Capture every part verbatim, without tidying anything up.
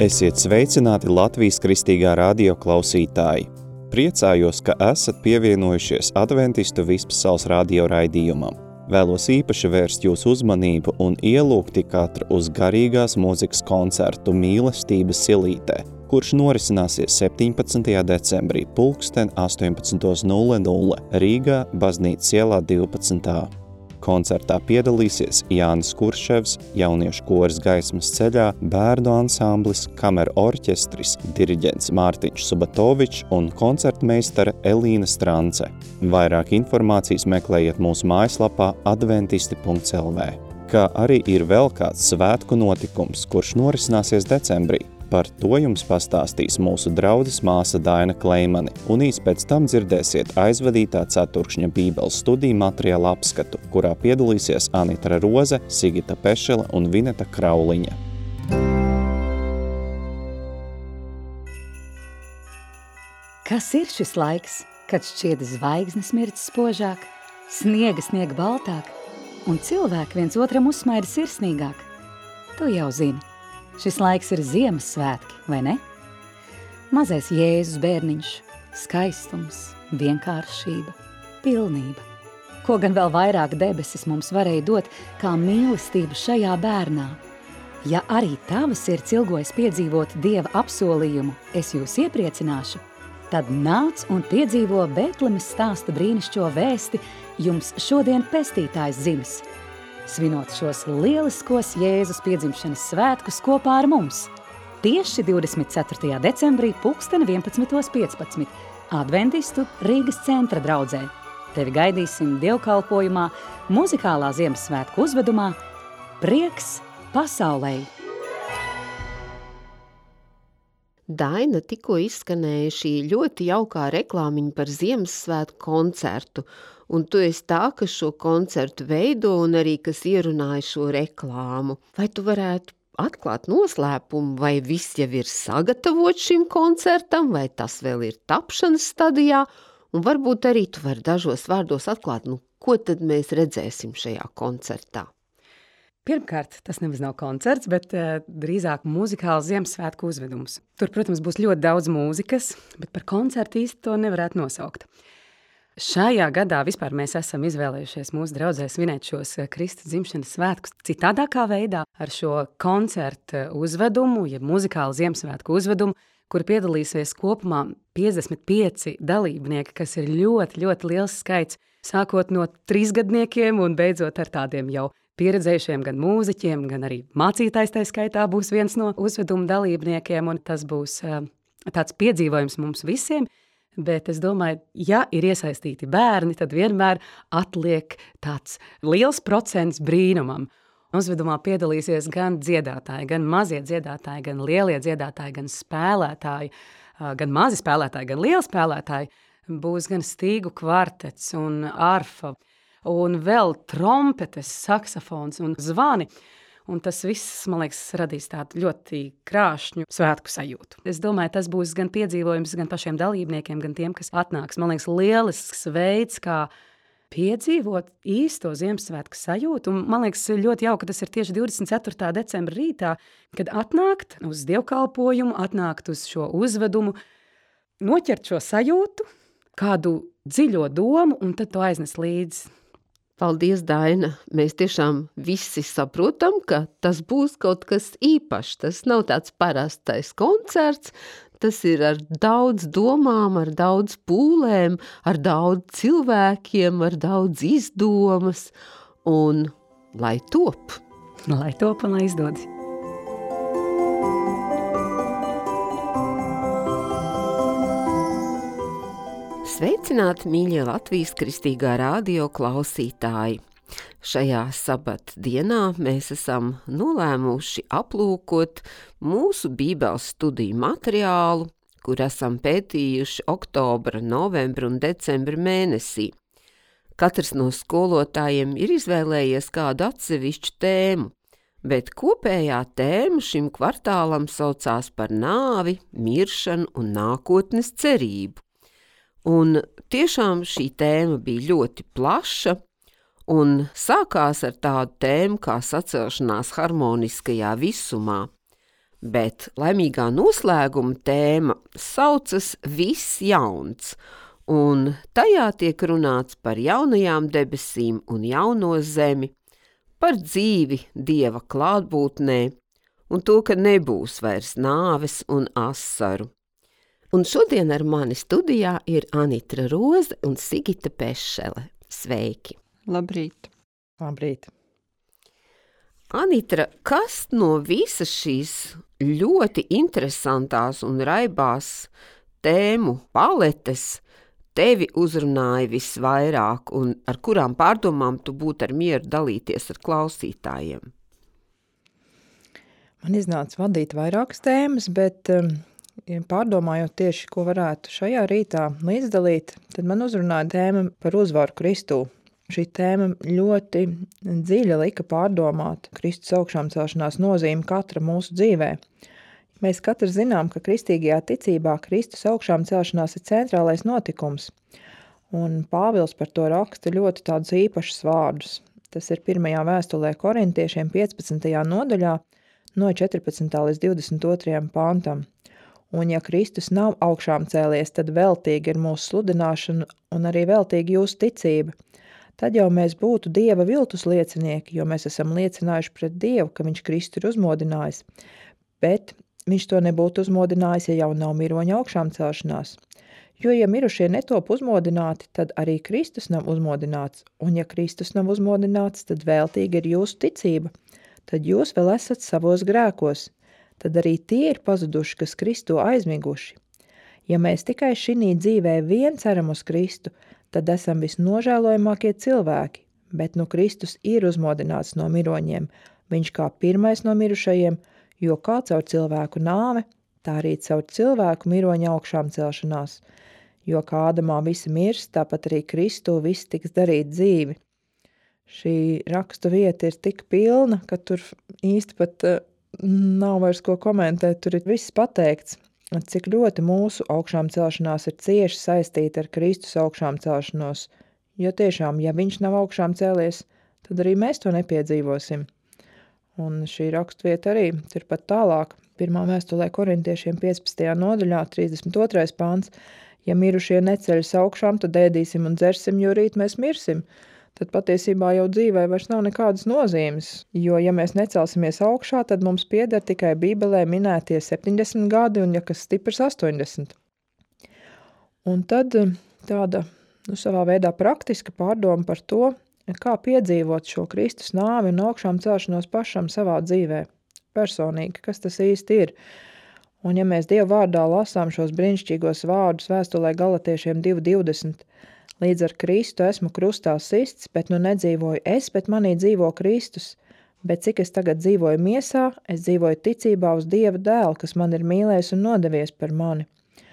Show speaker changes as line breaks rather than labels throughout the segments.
Esiet sveicināti Latvijas Kristīgā radio klausītāji. Priecājos, ka esat pievienojušies Adventistu Vispasaules radio raidījumam. Vēlos īpaši vērst jūsu uzmanību un ielūgt katru uz garīgās mūzikas koncertu Mīlestības silītē, kurš norisināsies septiņpadsmitajā decembrī pulksten astoņpadsmit nulle nulle Rīgā, Baznīcas ielā divpadsmit A. Koncertā piedalīsies Jānis Kurševs, jauniešu koris Gaismas ceļā, bērnu ansamblis, kameru orķestris, diriģents Mārtiņš Subatovičs un koncertmeistare Elīna Strance. Vairāk informācijas meklējiet mūsu mājaslapā adventisti punkts el vē. Kā arī ir vēl kāds svētku notikums, kurš norisināsies decembrī. Par to jums pastāstīs mūsu draudzes māsa Daina Kleimane, un īs pēc tam dzirdēsiet aizvadītā ceturkšņa bībeles studiju materiālu apskatu, kurā piedalīsies Anitra Roze, Sigita Pešele un Vineta Krauliņa.
Kas ir šis laiks, kad šķiet zvaigznes mirdz spožāk, sniega sniega baltāk un cilvēki viens otram uzsmaida sirsnīgāk? Tu jau zini. Šis laiks ir Ziemassvētki, vai ne? Mazais Jēzus bērniņš, skaistums, vienkāršība, pilnība. Ko gan vēl vairāk debesis mums varēja dot, kā mīlestību šajā bērnā? Ja arī tava sirds ilgojas piedzīvot Dieva apsolījumu, es jūs iepriecināšu, tad nāc un piedzīvo Betlemes stāsta brīnišķo vēsti, jums šodien pestītājs dzimis. Svinot šos lieliskos Jēzus piedzimšanas svētkus kopā ar mums. Tieši divdesmit ceturtajā decembrī pulksten vienpadsmit piecpadsmit Adventistu Rīgas centra draudzē. Tevi gaidīsim dievkalpojumā, muzikālā Ziemassvētku uzvedumā Prieks pasaulei.
Daina tikko izskanēja šī ļoti jaukā reklāmiņa par Ziemassvētku koncertu, un tu esi tā, kas šo koncertu veido un arī kas ierunāja šo reklāmu. Vai tu varētu atklāt noslēpumu, vai viss jau ir sagatavots šim koncertam, vai tas vēl ir tapšanas stadijā, un varbūt arī tu vari dažos vārdos atklāt, nu, ko tad mēs redzēsim šajā koncertā?
Pirmkārt, tas nemaz nav koncerts, bet uh, drīzāk muzikāls Ziemassvētku uzvedums. Tur, protams, būs ļoti daudz mūzikas, bet par koncertu īsti to nevarētu nosaukt. Šajā gadā vispār mēs esam izvēlējušies mūsu draudzē svinēt šos Kristus dzimšanas svētkus citādākā veidā ar šo koncertu uzvedumu, ja muzikālu Ziemassvētku uzvedumu, kur piedalīsies kopumā piecdesmit pieci dalībnieki, kas ir ļoti, ļoti liels skaits, sākot no trīsgadniekiem un beidzot ar tādiem jau pieredzējušiem gan mūziķiem, gan arī mācītājs tai skaitā būs viens no uzveduma dalībniekiem, un tas būs uh, tāds piedzīvojums mums visiem. Bet es domāju, ja ir iesaistīti bērni, tad vienmēr atliek tāds liels procents brīnumam. Uzvedumā piedalīsies gan dziedātāji, gan mazie dziedātāji, gan lielie dziedātāji, gan spēlētāji, gan mazi spēlētāji, gan lieli spēlētāji. Būs gan stīgu kvartets un arfa, un vēl trompetes, saksofons un zvani. Un tas viss, man liekas, radīs tādu ļoti krāšņu svētku sajūtu. Es domāju, tas būs gan piedzīvojums gan pašiem dalībniekiem, gan tiem, kas atnāks. Man liekas, lielisks veids, kā piedzīvot īsto Ziemassvētku sajūtu. Un man liekas, ļoti jauka, ka tas ir tieši divdesmit ceturtā decembra rītā, kad atnākt uz dievkalpojumu, atnākt uz šo uzvedumu, noķert šo sajūtu, kādu dziļo domu, un tad to aiznes līdzi.
Paldies, Daina! Mēs tiešām visi saprotam, ka tas būs kaut kas īpašs. Tas nav tāds parastais koncerts, tas ir ar daudz domām, ar daudz pūlēm, ar daudz cilvēkiem, ar daudz izdomas, un lai top!
Lai top un lai izdodas!
Sveicināti, mīļie Latvijas Kristīgā radio klausītāji! Šajā sabata dienā mēs esam nolēmuši aplūkot mūsu bībeles studiju materiālu, kur esam pētījuši oktobra, novembra un decembra mēnesī. Katrs no skolotājiem ir izvēlējies kādu atsevišķu tēmu, bet kopējā tēma šim kvartālam saucās par nāvi, miršanu un nākotnes cerību. Un tiešām šī tēma bija ļoti plaša, un sākās ar tādu tēmu kā sacelšanās harmoniskajā visumā. bet laimīgā noslēguma tēma saucas Viss jauns, un tajā tiek runāts par jaunajām debesīm un jauno zemi, par dzīvi Dieva klātbūtnē un to, ka nebūs vairs nāves un asaru. Un šodien ar mani studijā ir Anitra Roze un Sigita Pešele. Sveiki!
Labrīt!
Labrīt!
Anitra, kas no visas šīs ļoti interesantās un raibās tēmu paletes tevi uzrunāja visvairāk un ar kurām pārdomām tu būtu ar mieru dalīties ar klausītājiem?
Man iznāca vadīt vairākas tēmas, bet um, pārdomājot tieši, ko varētu šajā rītā līdzdalīt, tad man uzrunāja tēma par uzvaru Kristū. Šī tēma ļoti dziļa lika pārdomāt Kristus augšām celšanās nozīmi katra mūsu dzīvē. Mēs katrs zinām, ka kristīgajā ticībā Kristus augšām celšanās ir centrālais notikums, un Pāvils par to raksta ļoti tādus īpašus vārdus. Tas ir pirmajā vēstulē korintiešiem piecpadsmitajā nodaļā no četrpadsmitā līdz divdesmit otrajam pantam. Un ja Kristus nav augšām cēlies, tad veltīgi ir mūsu sludināšana un arī veltīgi jūsu ticība. Tad jau mēs būtu Dieva viltus liecinieki, jo mēs esam liecinājuši pret Dievu, ka viņš Kristu ir uzmodinājis. Bet viņš to nebūtu uzmodinājis, ja jau nav miroņa augšām celšanās. Jo, ja mirušie netop uzmodināti, tad arī Kristus nav uzmodināts. Un ja Kristus nav uzmodināts, tad veltīgi ir jūsu ticība. Tad jūs vēl esat savos grēkos. Tad arī tie ir pazuduši, kas Kristu aizmiguši. Ja mēs tikai šinī dzīvē vien ceram uz Kristu, tad esam visnožēlojamākie cilvēki, bet nu Kristus ir uzmodināts no miroņiem, viņš kā pirmais no mirušajiem, jo kā caur cilvēku nāve, tā arī caur cilvēku miroņa augšām celšanās, jo kā Ādamā visi mirst, tāpat arī Kristū viss tiks darīt dzīvi. Šī rakstu vieta ir tik pilna, ka tur īsti pat uh, nav vairs ko komentēt, tur ir viss pateikts. Cik ļoti mūsu augšām celšanās ir cieši saistīta ar Kristus augšām celšanos, jo tiešām, ja viņš nav augšām cēlies, tad arī mēs to nepiedzīvosim. Un šī rakstvieta arī ir pat tālāk, pirmā vēstulē korintiešiem piecpadsmitajā nodaļā, trīsdesmit otrais pants, ja mirušie neceļas augšām, tad ēdīsim un dzersim, jo rīt mēs mirsim. Tad patiesībā jau dzīvē vairs nav nekādas nozīmes, jo, ja mēs necelsimies augšā, tad mums pieder tikai Bībelē minētie septiņdesmit gadi un, ja kas stiprs, astoņdesmit. Un tad tāda, nu, savā veidā praktiska pārdoma par to, kā piedzīvot šo Kristus nāvi un augšām celšanos pašam savā dzīvē, personīgi, kas tas īsti ir. Un, ja mēs Dievu vārdā lasām šos brīnišķīgos vārdus vēstulē Galatiešiem divi divdesmit, līdz ar Kristu esmu krustā sists, bet nu nedzīvoju es, bet manī dzīvo Kristus. Bet cik es tagad dzīvoju miesā, es dzīvoju ticībā uz Dieva dēlu, kas man ir mīlējis un nodevies par mani.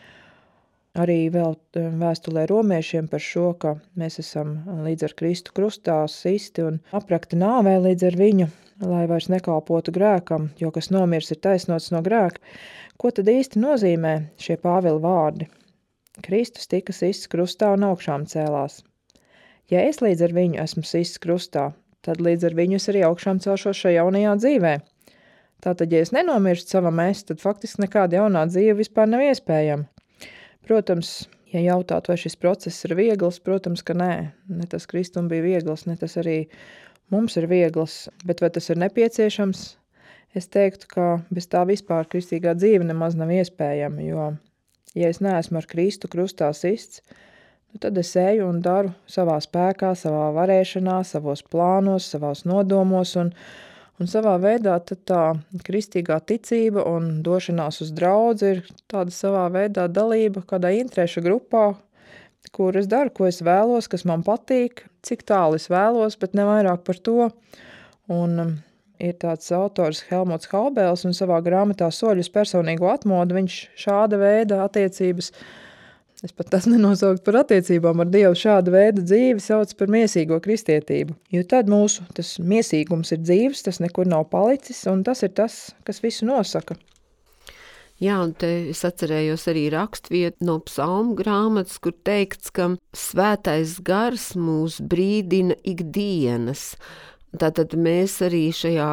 Arī vēl vēstulē romiešiem par šo, ka mēs esam līdz ar Kristu krustā sisti un aprakti nāvē līdz ar viņu, lai vairs nekalpotu grēkam, jo kas nomirs ir taisnots no grēka. Ko tad īsti nozīmē šie Pāvila vārdi? Kristus tika sists krustā un augšām cēlās. Ja es līdz ar viņu esmu sists krustā, tad līdz ar viņu es arī augšām celšos šajā jaunajā dzīvē. Tātad, ja es nenomirstu savam es, tad faktiski nekāda jaunā dzīve vispār nav iespējama. Protams, ja jautāt, vai šis process ir viegls, protams, ka nē. Ne tas Kristum bija viegls, ne tas arī mums ir viegls, bet vai tas ir nepieciešams? Es teiktu, ka bez tā vispār kristīgā dzīve nemaz nav iespējama, jo ja es neesmu ar Kristu krustā sists, nu tad es eju un daru savā spēkā, savā varēšanā, savos plānos, savos nodomos, un, un savā veidā tad tā kristīgā ticība un došanās uz draudzi ir tāda savā veidā dalība kādā interešu grupā, kur es daru, ko es vēlos, kas man patīk, cik tālu es vēlos, bet ne vairāk par to. Un ir tāds autors Helmuts Haubēls un savā grāmatā Soļus personīgo atmodu, viņš šāda veida attiecības, es pat tas nenosauktu par attiecībām ar Dievu, šāda veida dzīvi sauc par miesīgo kristietību. Jo tad mūsu tas miesīgums ir dzīves, tas nekur nav palicis, un tas ir tas, kas visu nosaka.
Jā, un te es atcerējos arī rakstvietu no psalmu grāmatas, kur teikts, ka svētais gars mūs brīdina ikdienas. Tātad mēs arī šajā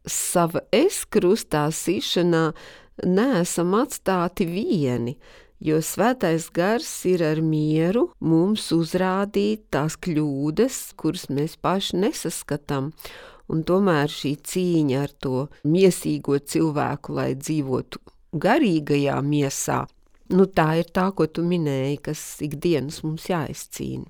sava es krustā sišanā neesam atstāti vieni, jo svētais gars ir ar mieru mums uzrādīt tās kļūdas, kuras mēs paši nesaskatām, un tomēr šī cīņa ar to miesīgo cilvēku, lai dzīvotu garīgajā miesā, nu tā ir tā, ko tu minēji, kas ikdienas mums jāizcīna.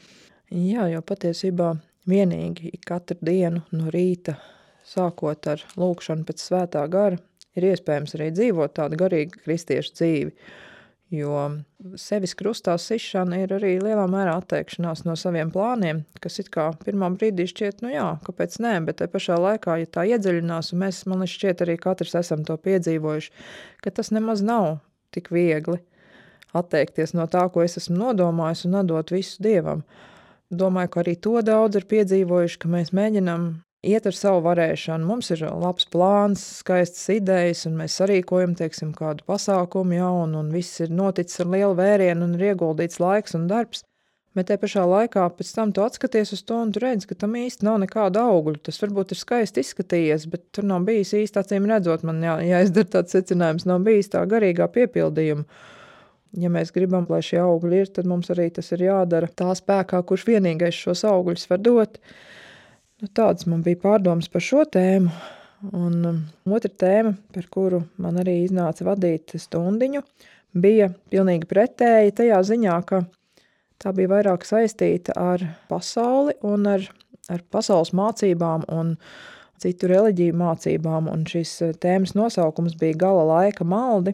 Jā, jo patiesībā vienīgi katru dienu no rīta, sākot ar lūkšanu pēc svētā gara, ir iespējams arī dzīvot tādu garīgu kristiešu dzīvi, jo sevis krustā sišana ir arī lielā mērā atteikšanās no saviem plāniem, kas it kā pirmā brīdī šķiet, nu jā, kāpēc nē, bet te pašā laikā, ja tā iedziļinās, un mēs, man šķiet, arī katrs esam to piedzīvojuši, ka tas nemaz nav tik viegli atteikties no tā, ko es esmu nodomājis un atdot visu Dievam. Domāju, ka arī to daudz ir piedzīvojuši, ka mēs mēģinam iet ar savu varēšanu. Mums ir labs plāns, skaistas idejas, un mēs sarīkojam, teiksim, kādu pasākumu, ja, un, un viss ir noticis ar lielu vērienu un ir ieguldīts laiks un darbs. Bet te pašā laikā pēc tam tu atskaties uz to un tu redzi, ka tam īsti nav nekāda augļu. Tas varbūt ir skaisti izskatījies, bet tur nav bijis īsti acīm redzot, man jā, jāizdara tāds secinājums, nav bijis tā garīgā piepildījuma. Ja mēs gribam, lai šie augļi ir, tad mums arī tas ir jādara tā spēkā, kurš vienīgais šos augļus var dot. Nu, tāds man bija pārdomas par šo tēmu. Un um, otra tēma, par kuru man arī iznāca vadīt stundiņu, bija pilnīgi pretēji tajā ziņā, ka tā bija vairāk saistīta ar pasauli un ar, ar pasaules mācībām un citu reliģiju mācībām. Un šis tēmas nosaukums bija Gala laika maldi.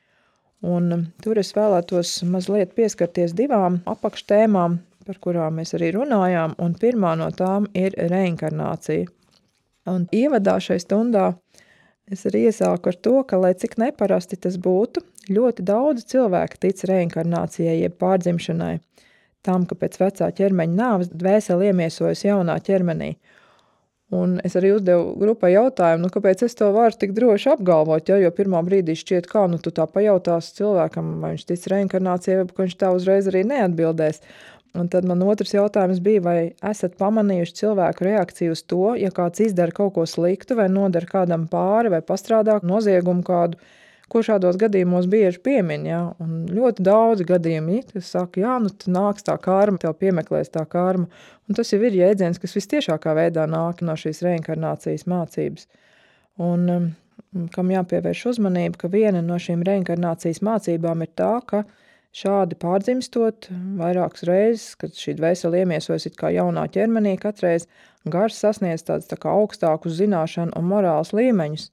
Un tur es vēlētos mazliet pieskarties divām apakštēmām, par kurām mēs arī runājām, un pirmā no tām ir reinkarnācija. Un ievadā šai stundā es arī iesāku ar to, ka, lai cik neparasti tas būtu, ļoti daudz cilvēku tic reinkarnācijai, jeb pārdzimšanai, tam, ka pēc vecā ķermeņa nāves dvēsele iemiesojas jaunā ķermenī. Un es arī uzdevu grupai jautājumu, nu, kāpēc es to varu tik droši apgalvot, ja, jo pirmā brīdī šķiet, kā, nu, tu tā pajautās cilvēkam, vai viņš tic reinkarnācijai, vai viņš tā uzreiz arī neatbildēs. Un tad man otrs jautājums bija, vai esat pamanījuši cilvēku reakciju uz to, ja kāds izdara kaut ko sliktu, vai nodara kādam pāri, vai pastrādā noziegumu kādu, ko šādos gadījumos bieži piemin, ja, un ļoti daudz gadījumi, kas saka, jā, nu, tu nāks tā karma, tev piemeklēs tā karma, un tas jau ir jēdziens, kas vistiešākā veidā nāk no šīs reinkarnācijas mācības. Un um, kam jāpievērš uzmanība, ka viena no šīm reinkarnācijas mācībām ir tā, ka šādi pārdzimstot vairākas reizes, kad šī dvēsele iemiesojas it kā jaunā ķermenī katreiz, gars sasniedz tāds tā kā augstākus zināšanu un morāls līmeņus.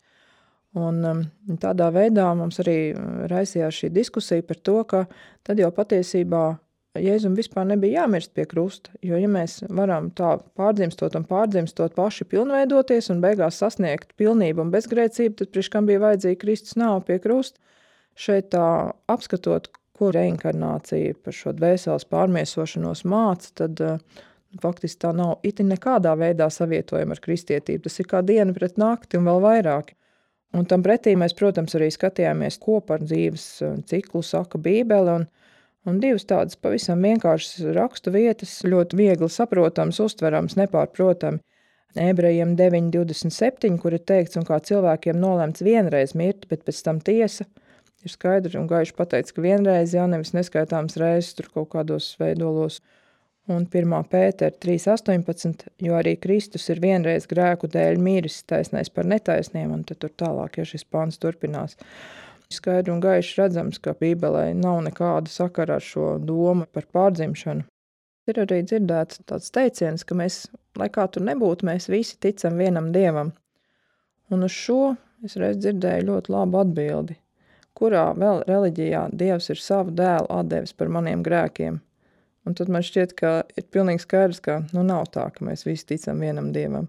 Un um, tādā veidā mums arī raisījās šī diskusija par to, ka tad jau patiesībā Jēzum vispār nebija jāmirst pie krusta, jo ja mēs varam tā pārdzimstot un pārdzimstot paši pilnveidoties un beigās sasniegt pilnību un bezgrēcību, tad priekš kam bija vajadzīga Kristus nāve pie krusta. Šeit tā apskatot, ko reinkarnācija par šo dvēseles pārmiesošanos māca, tad uh, faktiski tā nav itin nekādā veidā savietojama ar kristietību. Tas ir kā diena pret nakti un vēl vairāk. Un tam pretī mēs, protams, arī skatījāmies, ko par dzīves ciklu saka Bībele, un, un divas tādas pavisam vienkāršas rakstu vietas, ļoti viegli saprotams, uztverams, nepārprotami. Ebrejiem deviņi divdesmit septiņi, kur ir teikts, un kā cilvēkiem nolemts vienreiz mirt, bet pēc tam tiesa, ir skaidri un gaiši pateicis, ka vienreiz, jā, nevis neskaitāms reizes tur kaut kādos veidolos. Un pirmā Pētera trīs astoņpadsmit, jo arī Kristus ir vienreiz grēku dēļ miris, taisnais par netaisniem, un tad tur tālāk, ja šis pāns turpinās. Skaidri un gaiši redzams, ka Bībelē nav nekāda sakara ar šo domu par pārdzimšanu. Ir arī dzirdēts tāds teiciens, ka mēs, lai kā tur nebūtu, mēs visi ticam vienam Dievam. Un uz šo es reiz dzirdēju ļoti labu atbildi, kurā vēl reliģijā Dievs ir savu dēlu atdevis par maniem grēkiem. Un tad man šķiet, ka ir pilnīgi skaidrs, ka nu nav tā, ka mēs visi ticam vienam Dievam.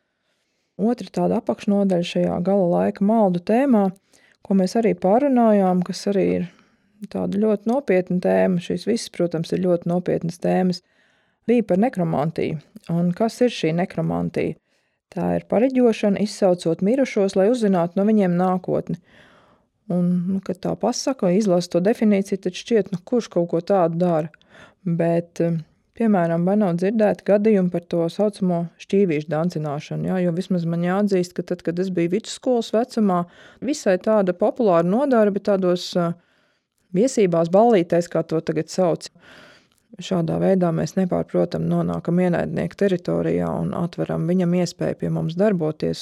Otra tāda apakšnodaļa šajā gala laika maldu tēmā, ko mēs arī pārunājām, kas arī ir tāda ļoti nopietna tēma, šīs visas, protams, ir ļoti nopietnas tēmas, bija par nekromantiju. Un kas ir šī nekromantija? Tā ir pareģošana, izsaucot mirušos, lai uzzinātu no viņiem nākotni. Un, nu, kad tā pasaka, izlasa to definīciju, tad šķiet, nu, kurš kaut ko tādu dara. Bet piemēram, vai nav dzirdēti gadījumi par to saucamo šķīvīšu dancināšanu, jā, jo vismaz man jāatzīst, ka tad, kad es biju vidusskolas vecumā, visai tāda populāra nodarbe tādos uh, viesībās, ballītēs, kā to tagad sauc. Šādā veidā mēs nepārprotam nonākam ienaidnieku teritorijā un atveram viņam iespēju pie mums darboties.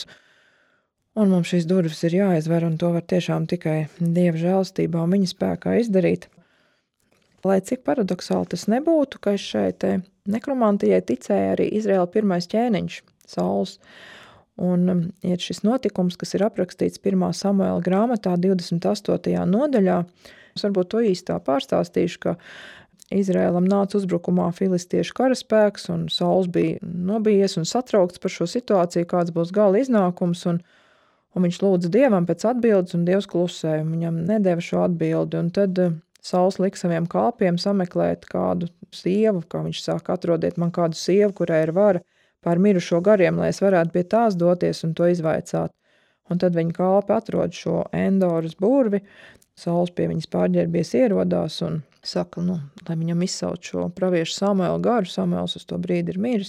Un mums šīs durvis ir jāizver, un to var tiešām tikai Dieva žēlstībā un viņa spēkā izdarīt. Lai cik paradoxāli tas nebūtu, ka šeit nekromantijai ticēja arī Izraēla pirmais ķēniņš, Sauls. Un ir šis notikums, kas ir aprakstīts pirmā Samuēla grāmatā divdesmit astotajā nodaļā. Es varbūt to īstā pārstāstīšu, ka Izraēlam nāca uzbrukumā filistiešu karaspēks, un Sauls bija nobijies un satraukts par šo situāciju, kāds būs gala iznākums, un, un viņš lūdza Dievam pēc atbildes, un Dievs klusēja, un viņam nedeva šo atbildi, un tad Sauls lika saviem kalpiem sameklēt kādu sievu, kā viņš saka, atrodiet man kādu sievu, kurai ir vara pār mirušo gariem, lai es varētu pie tās doties un to izvaicāt. Un tad viņa kalpi atrod šo Endoras burvi, Sauls pie viņas pārģērbies ierodās un saka, nu, lai viņam izsauc šo praviešu Samuēlu garu, Samuēls uz to brīdi ir miris,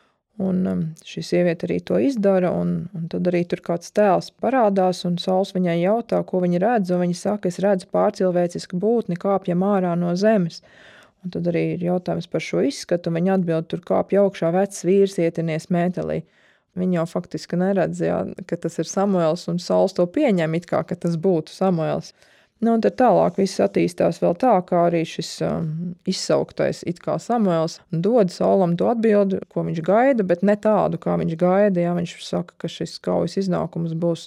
un um, šī sieviete arī to izdara, un, un tad arī tur kāds tēls parādās, un Sauls viņai jautā, ko viņa redz, un viņa saka, es redzu pārcilvēcisku būtni, kāpjam ārā no zemes. Un tad arī ir jautājums par šo izskatu, un viņa atbild, tur kāpja augšā vecs vīrs ietinies mētelī. Viņa jau faktiski neredz, jā, ka tas ir Samuēls, un Sauls to pieņem it kā, ka tas būtu Samuēls. Nu, un tad tālāk viss attīstās vēl tā, kā arī šis um, izsauktais it kā Samuēls dod Saulam to atbildi, ko viņš gaida, bet ne tādu, kā viņš gaida. Jā, viņš saka, ka šis kaujas iznākums būs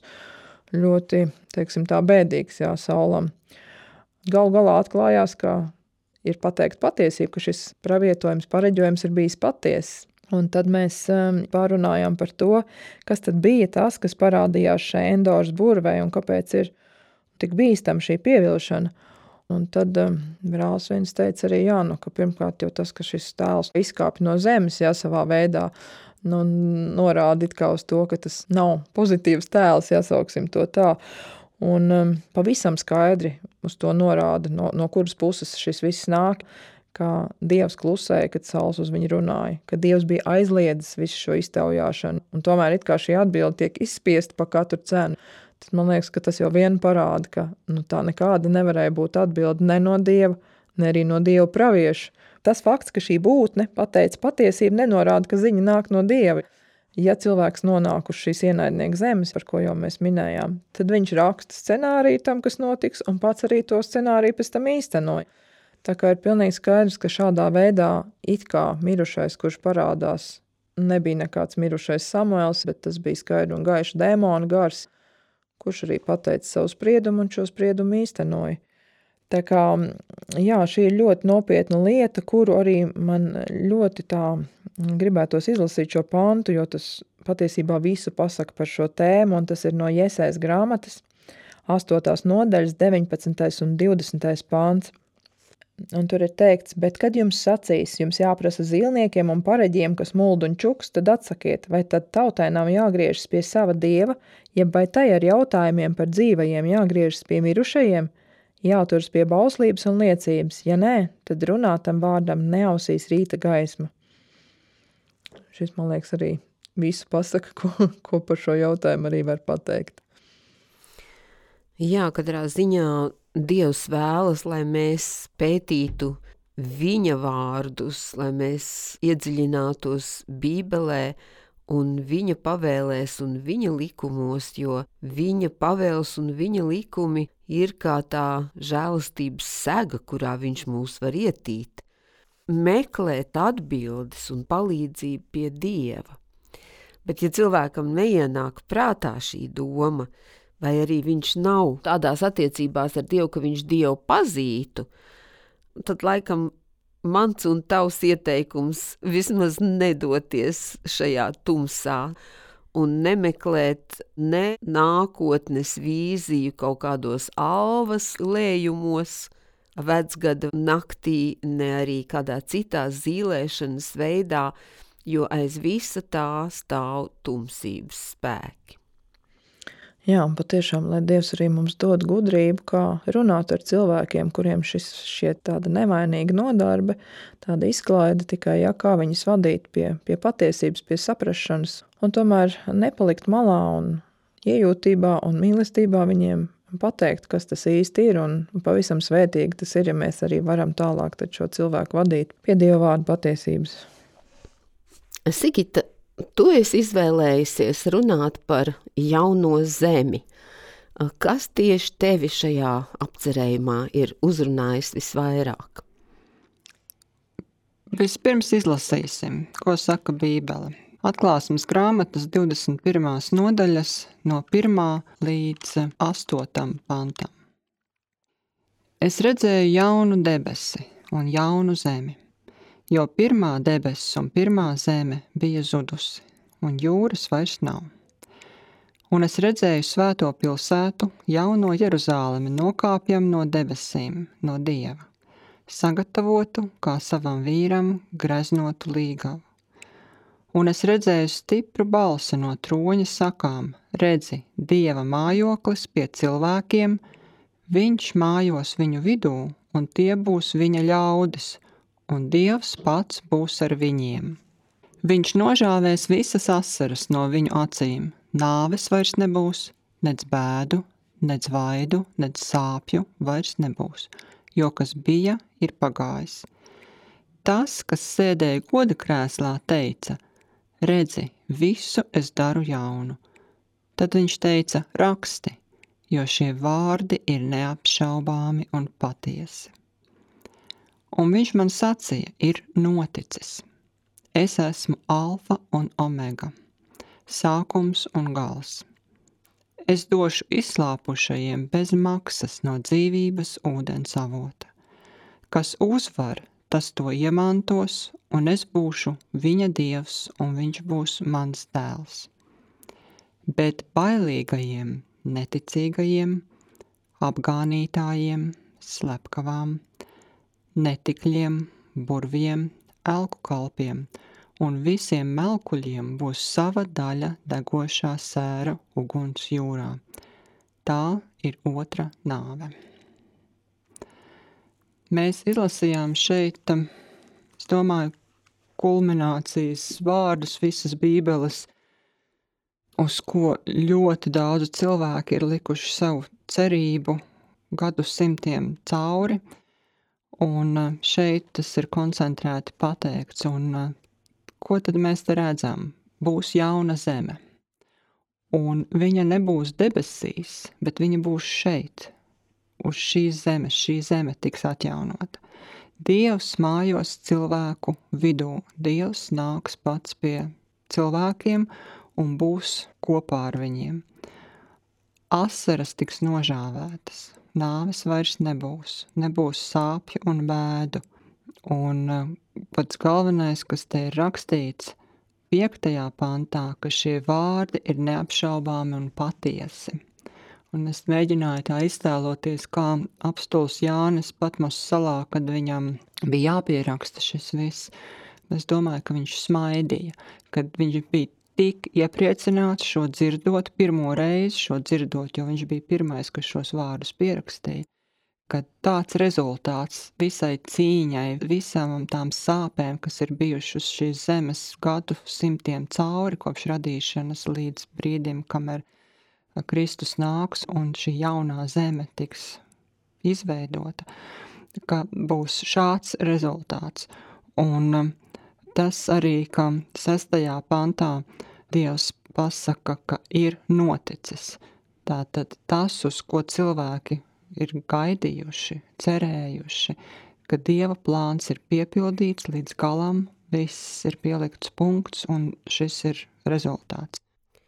ļoti, teiksim tā, bēdīgs, jā, Saulam. Galu galā atklājās, ka ir pateikt patiesība, ka šis pravietojums, pareģojums ir bijis patiess. Un tad mēs um, pārunājām par to, kas tad bija tas, kas parādījās šai Endoras burvei un kāpēc ir tik bīstam šī pievilšana. Un tad um, brālis viens teica arī, jā, nu, ka pirmkārt jau tas, ka šis tēls izkāpj no zemes, jā, savā veidā, nu, norāda it kā uz to, ka tas nav pozitīvs tēls, jāsauksim to tā. Un um, pavisam skaidri uz to norāda, no, no kuras puses šis viss nāk, ka Dievs klusēja, kad Sauls uz viņu runāja, ka Dievs bija aizliedzis visu šo iztaujāšanu, un tomēr it kā šī atbilde tiek izspiesta pa katru cenu. Tad man liekas, ka tas jau vien parāda, ka nu, tā nekāda nevarēja būt atbilde ne no Dieva, ne arī no Dieva pravieša. Tas fakts, ka šī būtne pateica patiesību, nenorāda, ka ziņa nāk no Dieva. Ja cilvēks nonāk uz šīs ienaidnieka zemes, par ko jau mēs minējām, tad viņš raksta scenāriju tam, kas notiks, un pats arī to scenāriju pēc tam īstenoja. Tā kā ir pilnīgi skaidrs, ka šādā veidā it kā mirušais, kurš parādās, nebija nekāds mirušais Samuēls, bet tas bija skaidri un gaiši dēmona gars, kurš arī pateica savu spriedumu un šo spriedumu īstenoja. Tā kā, jā, šī ir ļoti nopietna lieta, kuru arī man ļoti tā gribētos izlasīt šo pantu, jo tas patiesībā visu pasaka par šo tēmu, un tas ir no Jesajas grāmatas, astotās nodaļas, deviņpadsmitais un divdesmitais pants. Un tur ir teikts, bet kad jums sacīs, jums jāprasa zīlniekiem un pareģiem, kas muld un čuks, tad atsakiet, vai tad tautai nav jāgriežas pie sava dieva, jeb vai tai ar jautājumiem par dzīvajiem jāgriežas pie mirušajiem, jāturas pie bauslības un liecības, ja nē, tad runātam vārdam neausīs rīta gaisma. Šis, man liekas, arī visu pasaka, ko, ko par šo jautājumu arī var pateikt.
Jā, katrā ziņā Dievs vēlas, lai mēs pētītu viņa vārdus, lai mēs iedziļinātos Bībelē un viņa pavēlēs un viņa likumos, jo viņa pavēles un viņa likumi ir kā tā žēlastības sega, kurā viņš mūs var ietīt. Meklēt atbildes un palīdzību pie Dieva. Bet ja cilvēkam neienāk prātā šī doma, vai arī viņš nav tādās attiecībās ar Dievu, ka viņš Dievu pazītu, tad laikam mans un tavs ieteikums vismaz nedoties šajā tumsā un nemeklēt ne nākotnes vīziju kaut kādos alvas lējumos, vecgada naktī, ne arī kādā citā zīlēšanas veidā, jo aiz visa tā stāv tumsības spēki.
Jā, un patiešām, lai Dievs arī mums dod gudrību, kā runāt ar cilvēkiem, kuriem šis šiet tāda nevainīga nodarbe, tāda izklaide tikai, jā, kā viņus vadīt pie, pie patiesības, pie saprašanas, un tomēr nepalikt malā un iejūtībā un mīlestībā viņiem pateikt, kas tas īsti ir, un pavisam svētīgi tas ir, ja mēs arī varam tālāk tad šo cilvēku vadīt pie Dieva vārda patiesības.
Sigita, tu esi izvēlējusies runāt par jauno zemi. Kas tieši tevi šajā apcerējumā ir uzrunājis visvairāk?
Vispirms izlasīsim, ko saka Bībele. Atklāsmes grāmatas divdesmit pirmās nodaļas no pirmā līdz astotam pantam. Es redzēju jaunu debesi un jaunu zemi, jo pirmā debesis un pirmā zeme bija zudusi, un jūras vairs nav. Un es redzēju svēto pilsētu, jauno Jeruzālemi nokāpjam no debesīm, no Dieva, sagatavotu kā savam vīram greznotu līgavu. Un es redzēju stipru balsi no troņa sakām, redzi, Dieva mājoklis pie cilvēkiem, viņš mājos viņu vidū, un tie būs viņa ļaudis, un Dievs pats būs ar viņiem. Viņš nožāvēs visas asaras no viņu acīm, nāves vairs nebūs, nec bēdu, nec vaidu, nec sāpju vairs nebūs, jo kas bija, ir pagājis. Tas, kas sēdēja goda krēslā, teica, redzi, visu es daru jaunu. Tad viņš teica, raksti, jo šie vārdi ir neapšaubāmi un patiesi. Un viņš man sacīja, ir noticis. Es esmu alfa un omega, sākums un gals. Es došu izslāpušajiem bez maksas no dzīvības ūdens avota. Kas uzvar, tas to iemantos, un es būšu viņa dievs, un viņš būs mans dēls. Bet bailīgajiem, neticīgajiem, apgānītājiem, slepkavām, netikļiem, burviem, elku kalpiem un visiem melkuļiem būs sava daļa degošā sēra uguns jūrā. Tā ir otra nāve. Mēs izlasījām šeit, es domāju, kulminācijas vārdus visas Bībeles, uz ko ļoti daudz cilvēki ir likuši savu cerību gadu simtiem cauri. Un šeit tas ir koncentrēti pateikts, un ko tad mēs te redzam? Būs jauna zeme, un viņa nebūs debesīs, bet viņa būs šeit, uz šīs zemes, šī zeme tiks atjaunota. Dievs mājos cilvēku vidū, Dievs nāks pats pie cilvēkiem un būs kopā ar viņiem. Asaras tiks nožāvētas. Nāves vairs nebūs, nebūs sāpju un bēdu. Un pats galvenais, kas te ir rakstīts piektajā pantā, ka šie vārdi ir neapšaubāmi un patiesi. Un es mēģināju tā iztēloties, kā apstulis Jānis Patmos salā, kad viņam bija jāpieraksta šis viss. Es domāju, ka viņš smaidīja, kad viņš bija tik iepriecināts šo dzirdot pirmo reizi, šo dzirdot, jo viņš bija pirmais, kas šos vārdus pierakstīja, ka tāds rezultāts visai cīņai, visām tām sāpēm, kas ir bijušas šīs zemes gadu simtiem cauri, kopš radīšanas līdz brīdim, kamēr Kristus nāks un šī jaunā zeme tiks izveidota, ka būs šāds rezultāts. Un tas arī, ka sestajā pantā Dievs pasaka, ka ir noticis. Tātad tas, uz ko cilvēki ir gaidījuši, cerējuši, ka Dieva plāns ir piepildīts līdz galam, viss ir pielikts punkts un šis ir rezultāts.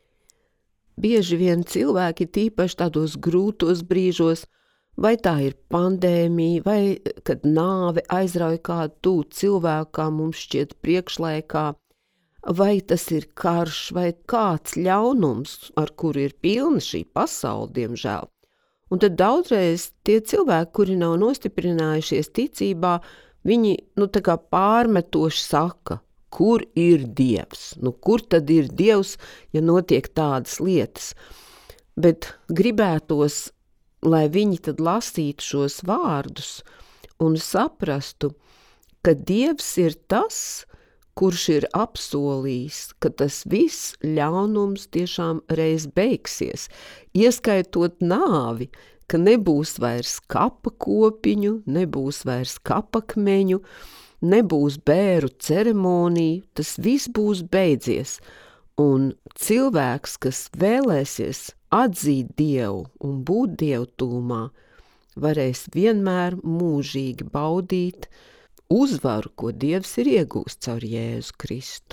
Bieži vien cilvēki tīpaši tādos grūtos brīžos, vai tā ir pandēmija, vai kad nāve aizrauj kādu tū cilvēku, kā mums šķiet priekšlaikā, vai tas ir karš, vai kāds ļaunums, ar kuru ir pilna šī pasaule, diemžēl. Un tad daudzreiz tie cilvēki, kuri nav nostiprinājušies ticībā, viņi, nu, tā kā pārmetoši saka, kur ir Dievs? Nu, kur tad ir Dievs, ja notiek tādas lietas? bet gribētos, lai viņi tad lasītu šos vārdus un saprastu, ka Dievs ir tas, kurš ir apsolījis, ka tas viss ļaunums tiešām reiz beigsies, ieskaitot nāvi, ka nebūs vairs kapa kopiņu, nebūs vairs kapakmeņu, nebūs bēru ceremoniju, tas viss būs beidzies. Un cilvēks, kas vēlēsies atzīt Dievu un būt Dievu tūmā, varēs vienmēr mūžīgi baudīt uzvaru, ko Dievs ir iegūst caur Jēzu Kristu.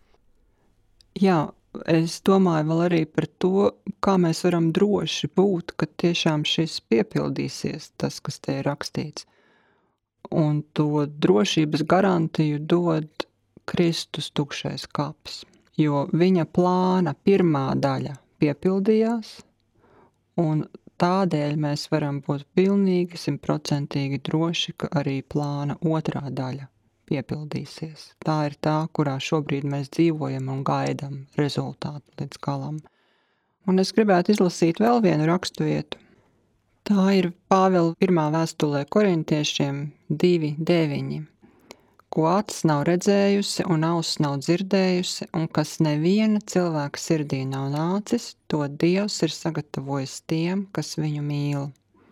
Jā, es domāju vēl arī par to, kā mēs varam droši būt, ka tiešām šis piepildīsies, tas, kas te ir rakstīts. Un to drošības garantiju dod Kristus tukšais kaps, jo viņa plāna pirmā daļa piepildījās, un tādēļ mēs varam būt pilnīgi, simtprocentīgi droši, ka arī plāna otrā daļa piepildīsies. Tā ir tā, kurā šobrīd mēs dzīvojam un gaidam rezultātu līdz galam. Un es gribētu izlasīt vēl vienu raksturvietu. Tā ir Pāvila pirmā vēstulē korintiešiem divi deviņi, ko acis nav redzējusi un auss nav dzirdējusi, un kas neviena cilvēka sirdī nav nācis, to Dievs ir sagatavojis tiem, kas viņu mīl.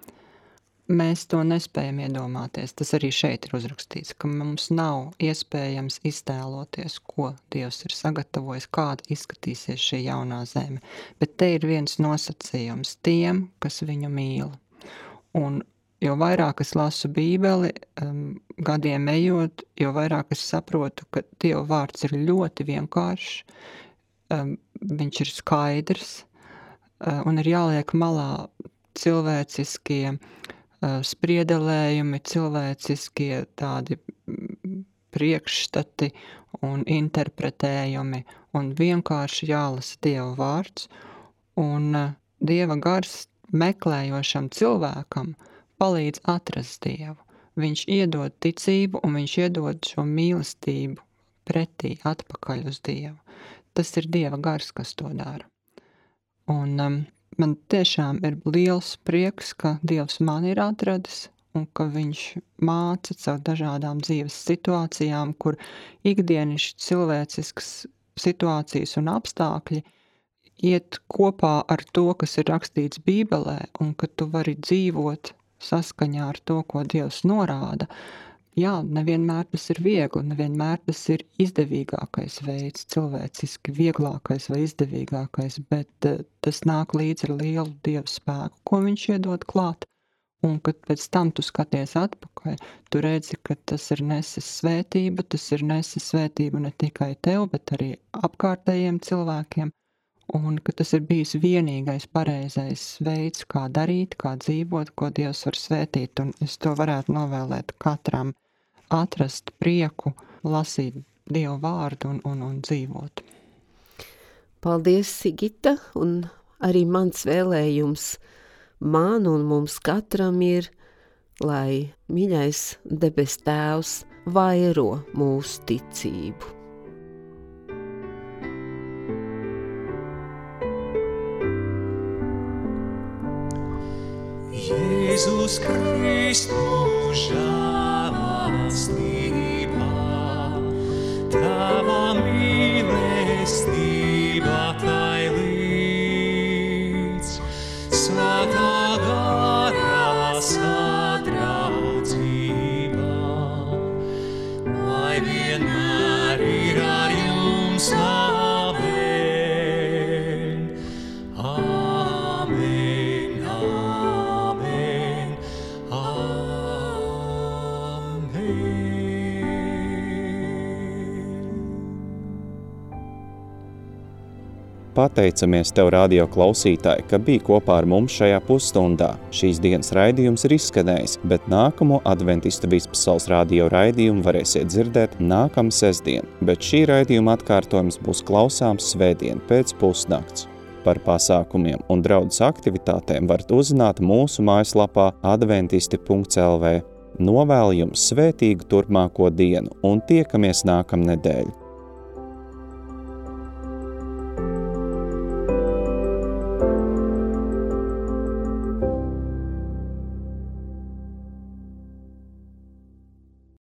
Mēs to nespējam iedomāties, tas arī šeit ir uzrakstīts, ka mums nav iespējams iztēloties, ko Dievs ir sagatavojis, kāda izskatīsies šī jaunā zeme, bet te ir viens nosacījums tiem, kas viņu mīl. Un jo vairāk es lasu Bībeli, um, gadiem ejot, jo vairāk es saprotu, ka Dieva vārds ir ļoti vienkāršs, um, viņš ir skaidrs, uh, un ir jāliek malā cilvēciskie uh, spriedelējumi, cilvēciskie tādi priekšstati un interpretējumi, un vienkārši jālasa Dieva vārds, un uh, Dieva gars meklējošam cilvēkam palīdz atrast Dievu. Viņš iedod ticību un viņš iedod šo mīlestību pretī atpakaļ uz Dievu. Tas ir Dieva gars, kas to dara. Un um, man tiešām ir liels prieks, ka Dievs man ir atradis un ka viņš māca caur dažādām dzīves situācijām, kur ikdienišķi cilvēciskas situācijas un apstākļi iet kopā ar to, kas ir rakstīts Bībelē, un ka tu vari dzīvot saskaņā ar to, ko Dievs norāda. Jā, nevienmēr tas ir viegli, nevienmēr tas ir izdevīgākais veids, cilvēciski vieglākais vai izdevīgākais, bet uh, tas nāk līdz ar lielu Dieva spēku, ko viņš iedod klāt. Un kad pēc tam tu skaties atpakaļ, tu redzi, ka tas ir nesis svētību, tas ir nesis svētību ne tikai tev, bet arī apkārtējiem cilvēkiem. Un ka tas ir bijis vienīgais pareizais veids, kā darīt, kā dzīvot, ko Dievs var svētīt. Un es to varētu novēlēt katram atrast prieku, lasīt Dievu vārdu un, un, un dzīvot.
Paldies, Sigita, un arī mans vēlējums man un mums katram ir, lai mīļais debes Tēvs vairo mūsu ticību.
Jēzus Kristus žēlastībā, Tava mīlestība tai līdz, Svētā gara sadraudzība, lai vienmēr ir ar jums. Amen. Amen. Amen.
Pateicamies Tev, radio klausītāji, ka biji kopā ar mums šajā pusstundā. Šīs dienas raidījums ir izskanējis, bet nākamo Adventistu Vispasaules radio raidījumu varēsiet dzirdēt nākamā sestdien, bet šī raidījuma atkārtojums būs klausāms svētdien pēc pusnakts. Par pasākumiem un draudzes aktivitātēm varat uzzināt mūsu mājaslapā adventisti punkts el vē. Novēlu jums svētīgu turpmāko dienu un tiekamies nākamnedēļ.